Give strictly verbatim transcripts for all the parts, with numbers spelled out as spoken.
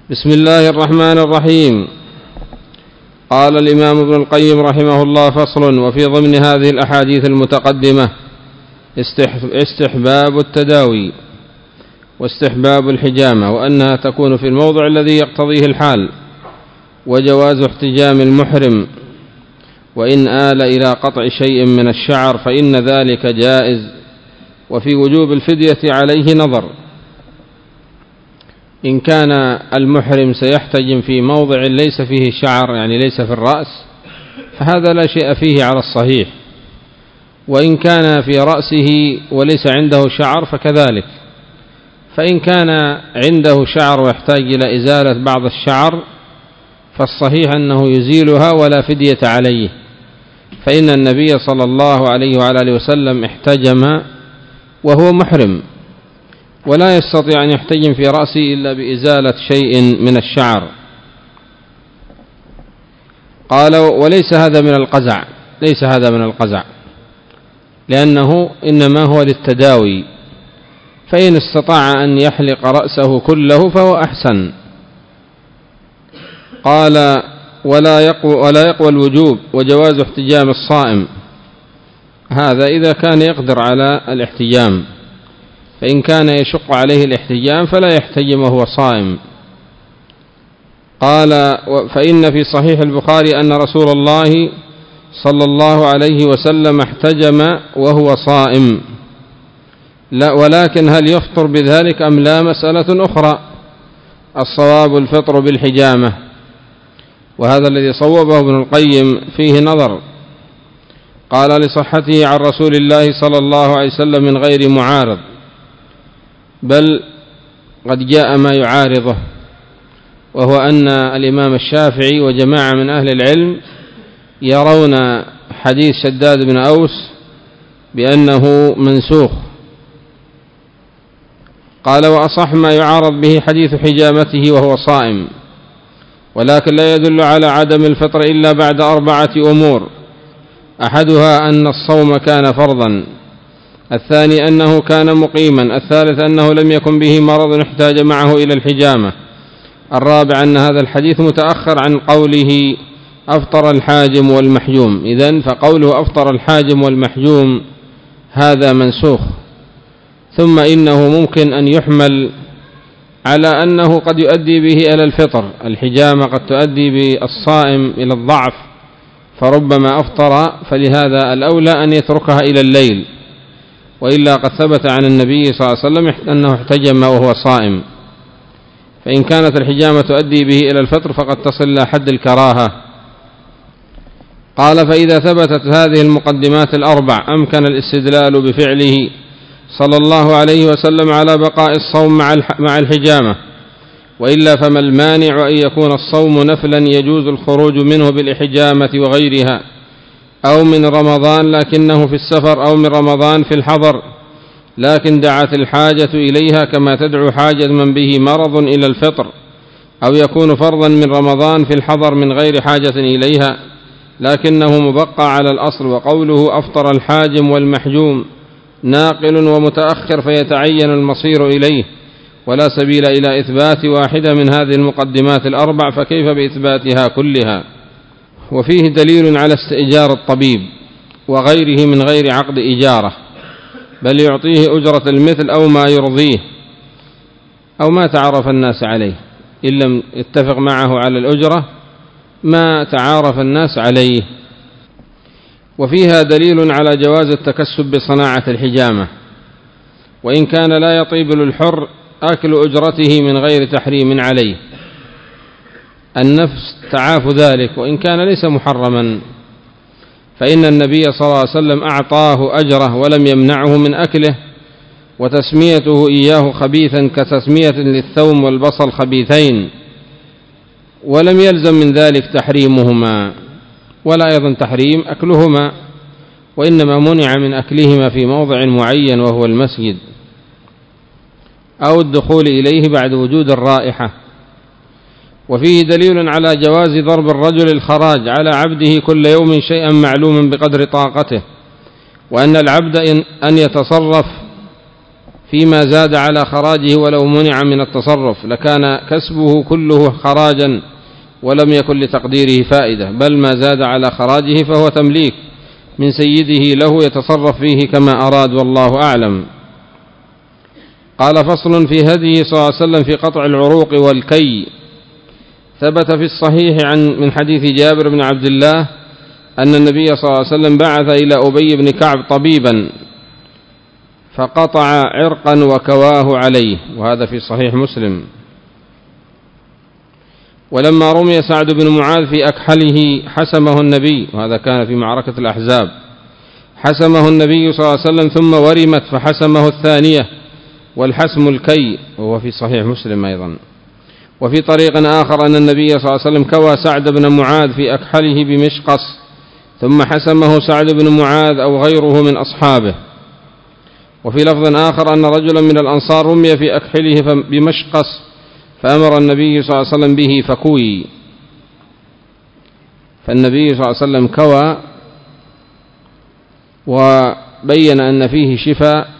بسم الله الرحمن الرحيم. قال الإمام ابن القيم رحمه الله: فصل. وفي ضمن هذه الأحاديث المتقدمة استحباب التداوي واستحباب الحجامة، وأنها تكون في الموضع الذي يقتضيه الحال، وجواز احتجام المحرم وإن آل إلى قطع شيء من الشعر فإن ذلك جائز. وفي وجوب الفدية عليه نظر: إن كان المحرم سيحتجم في موضع ليس فيه شعر، يعني ليس في الرأس، فهذا لا شيء فيه على الصحيح، وإن كان في رأسه وليس عنده شعر فكذلك. فإن كان عنده شعر ويحتاج إلى إزالة بعض الشعر فالصحيح أنه يزيلها ولا فدية عليه، فإن النبي صلى الله عليه وعلى آله وسلم احتجم وهو محرم، ولا يستطيع أن يحتجم في رأسه إلا بإزالة شيء من الشعر. قال: وليس هذا من القزع، ليس هذا من القزع، لأنه إنما هو للتداوي، فإن استطاع أن يحلق رأسه كله فهو أحسن. قال: ولا يقوى, ولا يقوى الوجوب وجواز احتجام الصائم، هذا إذا كان يقدر على الاحتجام، فإن كان يشق عليه الاحتجام فلا يحتجم وهو صائم. قال: فإن في صحيح البخاري أن رسول الله صلى الله عليه وسلم احتجم وهو صائم، لا ولكن هل يفطر بذلك أم لا مسألة أخرى. الصواب الفطر بالحجامة، وهذا الذي صوبه ابن القيم فيه نظر. قال: لصحته عن رسول الله صلى الله عليه وسلم من غير معارض، بل قد جاء ما يعارضه، وهو أن الإمام الشافعي وجماعة من أهل العلم يرون حديث شداد بن أوس بأنه منسوخ. قال: وأصح ما يعارض به حديث حجامته وهو صائم، ولكن لا يدل على عدم الفطر إلا بعد أربعة أمور: أحدها أن الصوم كان فرضا، الثاني أنه كان مقيما، الثالث أنه لم يكن به مرض احتاج معه إلى الحجامة، الرابع أن هذا الحديث متأخر عن قوله أفطر الحاجم والمحجوم، إذن فقوله أفطر الحاجم والمحجوم هذا منسوخ. ثم إنه ممكن أن يحمل على أنه قد يؤدي به إلى الفطر، الحجامة قد تؤدي بالصائم إلى الضعف فربما أفطر، فلهذا الأولى أن يتركها إلى الليل، وإلا قد ثبت عن النبي صلى الله عليه وسلم أنه احتجم وهو صائم، فإن كانت الحجامة تؤدي به إلى الفطر فقد تصل إلى حد الكراهة. قال: فإذا ثبتت هذه المقدمات الأربع أمكن الاستدلال بفعله صلى الله عليه وسلم على بقاء الصوم مع الحجامة، وإلا فما المانع أن يكون الصوم نفلا يجوز الخروج منه بالحجامة وغيرها، أو من رمضان لكنه في السفر، أو من رمضان في الحضر لكن دعت الحاجة إليها كما تدعو حاجة من به مرض إلى الفطر، أو يكون فرضا من رمضان في الحضر من غير حاجة إليها لكنه مبقى على الأصل. وقوله أفطر الحاجم والمحجوم ناقل ومتأخر فيتعين المصير إليه، ولا سبيل إلى إثبات واحدة من هذه المقدمات الأربع، فكيف بإثباتها كلها؟ وفيه دليل على استئجار الطبيب وغيره من غير عقد إجارة، بل يعطيه أجرة المثل أو ما يرضيه أو ما تعرف الناس عليه، إن لم يتفق معه على الأجرة ما تعارف الناس عليه. وفيها دليل على جواز التكسب بصناعة الحجامة، وإن كان لا يطيب للحر أكل أجرته من غير تحريم عليه، النفس تعاف ذلك وإن كان ليس محرما، فإن النبي صلى الله عليه وسلم أعطاه أجره ولم يمنعه من أكله، وتسميته إياه خبيثا كتسمية للثوم والبصل خبيثين، ولم يلزم من ذلك تحريمهما ولا أيضا تحريم أكلهما، وإنما منع من أكلهما في موضع معين وهو المسجد أو الدخول إليه بعد وجود الرائحة. وفيه دليل على جواز ضرب الرجل الخراج على عبده كل يوم شيئا معلوما بقدر طاقته، وأن العبد أن يتصرف فيما زاد على خراجه ولو منع من التصرف لكان كسبه كله خراجا ولم يكن لتقديره فائدة، بل ما زاد على خراجه فهو تمليك من سيده له يتصرف فيه كما أراد، والله أعلم. قال: فصل في هديه صلى الله عليه وسلم في قطع العروق والكي. ثبت في الصحيح عن من حديث جابر بن عبد الله أن النبي صلى الله عليه وسلم بعث إلى أبي بن كعب طبيبا فقطع عرقا وكواه عليه، وهذا في صحيح مسلم. ولما رمي سعد بن معاذ في أكحله حسمه النبي، وهذا كان في معركة الأحزاب، حسمه النبي صلى الله عليه وسلم ثم ورمت فحسمه الثانية، والحسم الكي، وهو في صحيح مسلم أيضا. وفي طريق آخر أن النبي صلى الله عليه وسلم كوى سعد بن معاذ في أكحله بمشقص ثم حسمه سعد بن معاذ أو غيره من أصحابه. وفي لفظ آخر أن رجلا من الأنصار رمي في أكحله بمشقص فأمر النبي صلى الله عليه وسلم به فكوي، فالنبي صلى الله عليه وسلم كوى وبين أن فيه شفاء،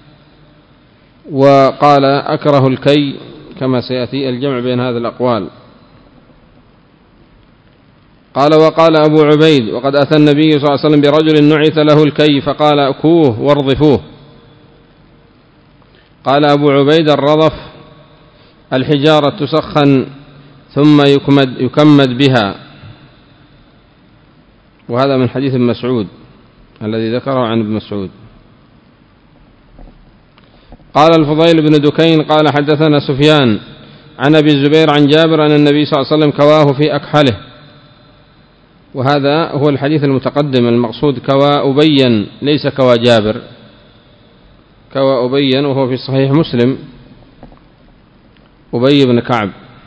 وقال: أكره الكي، كما سيأتي الجمع بين هذه الأقوال. قال: وقال أبو عبيد: وقد أتى النبي صلى الله عليه وسلم برجل نعث له الكي فقال: أكوه وارضفوه. قال أبو عبيد: الرضف الحجارة تسخن ثم يكمد, يكمد بها، وهذا من حديث ابن مسعود الذي ذكره عن ابن مسعود. قال الفضيل بن دكين قال: حدثنا سفيان عن أبي الزبير عن جابر أن النبي صلى الله عليه وسلم كواه في أكحله، وهذا هو الحديث المتقدم. المقصود كوى أبين ليس كوى جابر، كوى أبين وهو في صحيح مسلم، أبي بن كعب.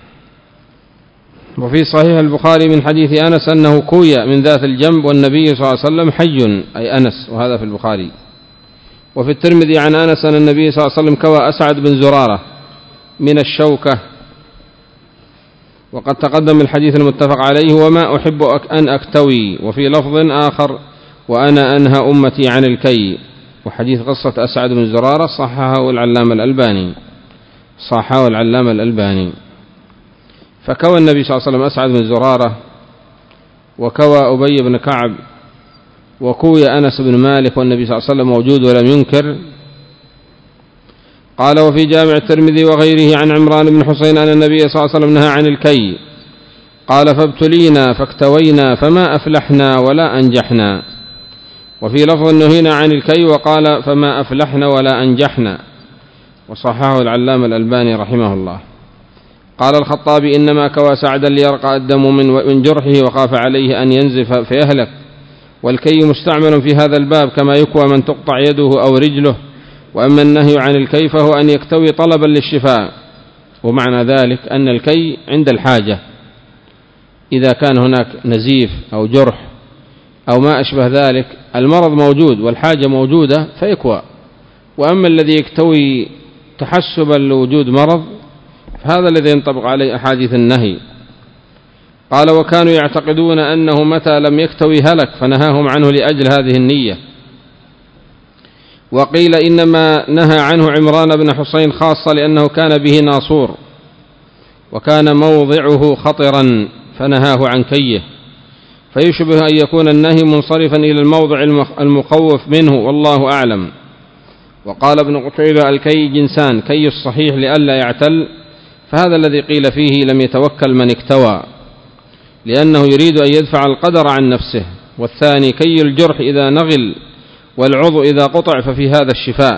وفي صحيح البخاري من حديث أنس أنه كوي من ذات الجنب والنبي صلى الله عليه وسلم حي، أي أنس، وهذا في البخاري. وفي الترمذي عن أنس أن النبي صلى الله عليه وسلم كوى أسعد بن زرارة من الشوكة، وقد تقدم الحديث المتفق عليه: وما أحب أن أكتوي. وفي لفظ آخر: وأنا أنهى أمتي عن الكي. وحديث قصة أسعد بن زرارة صححه العلامة الألباني صححه العلامة الألباني فكوى النبي صلى الله عليه وسلم أسعد بن زرارة، وكوى أبي بن كعب، وكوي أنس بن مالك، والنبي صلى الله عليه وسلم موجود ولم ينكر. قال: وفي جامع الترمذي وغيره عن عمران بن حسين أن النبي صلى الله عليه وسلم نهى عن الكي، قال: فابتلينا فاكتوينا فما أفلحنا ولا أنجحنا. وفي لفظ نهينا عن الكي وقال: فما أفلحنا ولا أنجحنا، وصححه العلامة الألباني رحمه الله. قال الخطابي: إنما كوى سعدا ليرقى الدم من جرحه وخاف عليه أن ينزف فيهلك، والكي مستعمل في هذا الباب كما يكوى من تقطع يده أو رجله. وأما النهي عن الكي فهو أن يكتوي طلبا للشفاء، ومعنى ذلك أن الكي عند الحاجة، إذا كان هناك نزيف أو جرح أو ما أشبه ذلك، المرض موجود والحاجة موجودة فيكوى. وأما الذي يكتوي تحسبا لوجود مرض فهذا الذي ينطبق عليه أحاديث النهي. قال: وكانوا يعتقدون أنه متى لم يكتوي هلك فنهاهم عنه لأجل هذه النية. وقيل إنما نهى عنه عمران بن حسين خاصة لأنه كان به ناصور وكان موضعه خطرا فنهاه عن كيه، فيشبه أن يكون النهي منصرفا إلى الموضع المخوف منه، والله أعلم. وقال ابن قتيبة: الكي جنسان، كي الصحيح لئلا يعتل، فهذا الذي قيل فيه لم يتوكل من اكتوى، لأنه يريد أن يدفع القدر عن نفسه. والثاني كي الجرح إذا نغل والعضو إذا قطع ففي هذا الشفاء،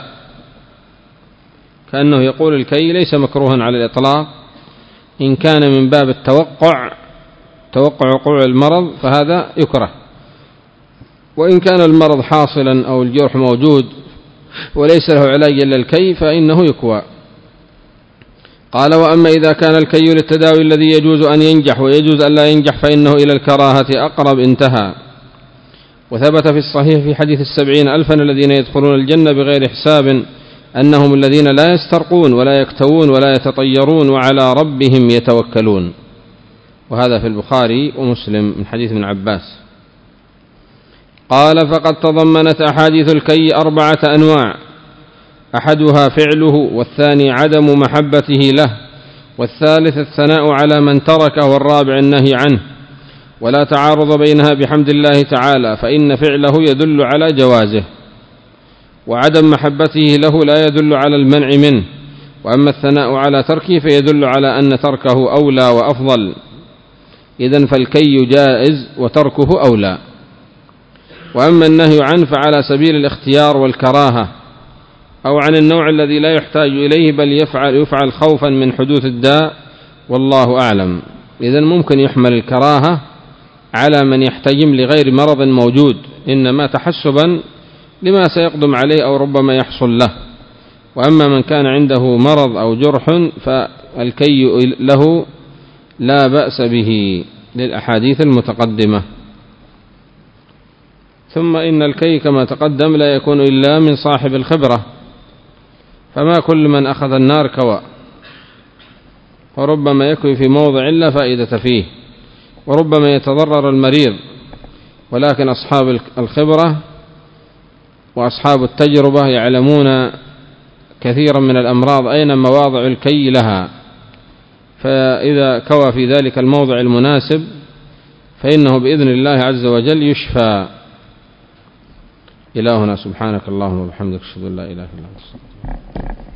كأنه يقول الكي ليس مكروها على الإطلاق إن كان من باب التوقع توقع وقوع المرض فهذا يكره، وإن كان المرض حاصلا أو الجرح موجود وليس له علاج إلا الكي فإنه يكوى. قال: وأما إذا كان الكي للتداوي الذي يجوز أن ينجح ويجوز أن لا ينجح فإنه إلى الكراهة أقرب، انتهى. وثبت في الصحيح في حديث السبعين ألفا الذين يدخلون الجنة بغير حساب أنهم الذين لا يسترقون ولا يكتوون ولا يتطيرون وعلى ربهم يتوكلون، وهذا في البخاري ومسلم من حديث ابن عباس. قال: فقد تضمنت أحاديث الكي أربعة أنواع: أحدها فعله، والثاني عدم محبته له، والثالث الثناء على من تركه، والرابع النهي عنه. ولا تعارض بينها بحمد الله تعالى، فإن فعله يدل على جوازه، وعدم محبته له لا يدل على المنع منه. وأما الثناء على تركه فيدل على أن تركه أولى وأفضل. إذن فالكي جائز وتركه أولى. وأما النهي عنه فعلى سبيل الاختيار والكراهة، أو عن النوع الذي لا يحتاج إليه، بل يفعل, يفعل خوفا من حدوث الداء، والله أعلم. إذن ممكن يحمل الكراهة على من يحتجم لغير مرض موجود، إنما تحسبا لما سيقدم عليه أو ربما يحصل له. وأما من كان عنده مرض أو جرح فالكي له لا بأس به للأحاديث المتقدمة. ثم إن الكي كما تقدم لا يكون إلا من صاحب الخبرة، فما كل من أخذ النار كوى، وربما يكوي في موضع لا فائدة فيه، وربما يتضرر المريض. ولكن أصحاب الخبرة وأصحاب التجربة يعلمون كثيرا من الأمراض أين مواضع الكي لها، فإذا كوى في ذلك الموضع المناسب فإنه بإذن الله عز وجل يشفى. إلهنا سبحانك اللهم وبحمدك أشهد أن لا إله إلا أنت.